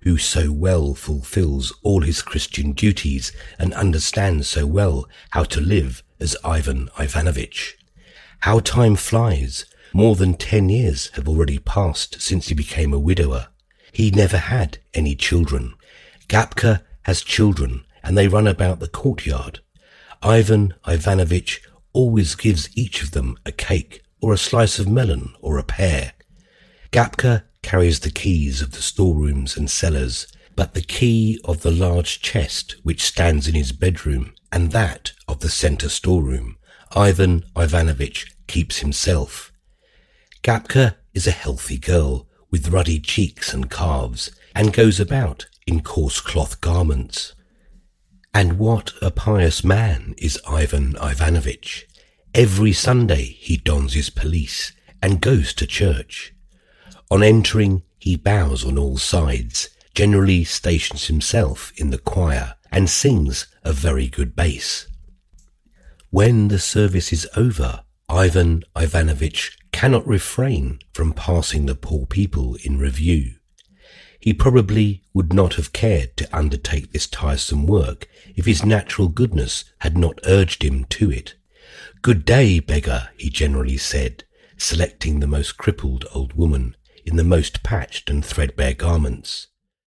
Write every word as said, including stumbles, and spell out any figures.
who so well fulfills all his Christian duties and understands so well how to live as Ivan Ivanovich. How time flies! More than ten years have already passed since he became a widower. He never had any children. Gapka has children, and they run about the courtyard. Ivan Ivanovich always gives each of them a cake or a slice of melon or a pear. Gapka carries the keys of the storerooms and cellars, but the key of the large chest which stands in his bedroom and that of the centre storeroom, Ivan Ivanovich keeps himself. Gapka is a healthy girl with ruddy cheeks and calves, and goes about in coarse cloth garments. And what a pious man is Ivan Ivanovich! Every Sunday he dons his pelisse and goes to church. On entering, he bows on all sides, generally stations himself in the choir, and sings a very good bass. When the service is over, Ivan Ivanovich cannot refrain from passing the poor people in review. He probably would not have cared to undertake this tiresome work if his natural goodness had not urged him to it. "Good day, beggar," he generally said, selecting the most crippled old woman in the most patched and threadbare garments.